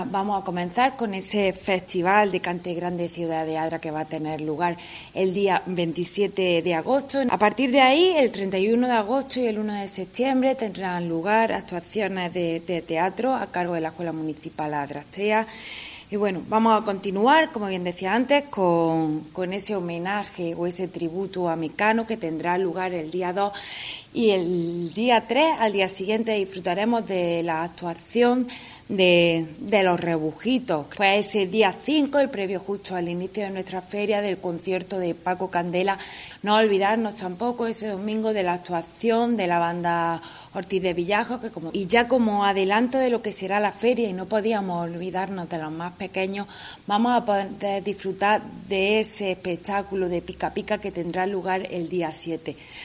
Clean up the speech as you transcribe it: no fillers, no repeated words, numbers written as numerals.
Vamos a comenzar con ese festival de cante grande Ciudad de Adra que va a tener lugar el día 27 de agosto. A partir de ahí, el 31 de agosto y el 1 de septiembre tendrán lugar actuaciones de teatro a cargo de la Escuela Municipal Adrastea. Y bueno, vamos a continuar, como bien decía antes, con ese homenaje o ese tributo a Mecano que tendrá lugar el día 2 y el día 3, al día siguiente, disfrutaremos de la actuación de los rebujitos. Pues ese día 5, el previo justo al inicio de nuestra feria, del concierto de Paco Candela. No olvidarnos tampoco ese domingo de la actuación de la banda Ortiz de Villajos, y ya como adelanto de lo que será la feria, y no podíamos olvidarnos de los más pequeños, vamos a poder disfrutar de ese espectáculo de pica pica que tendrá lugar el día 7.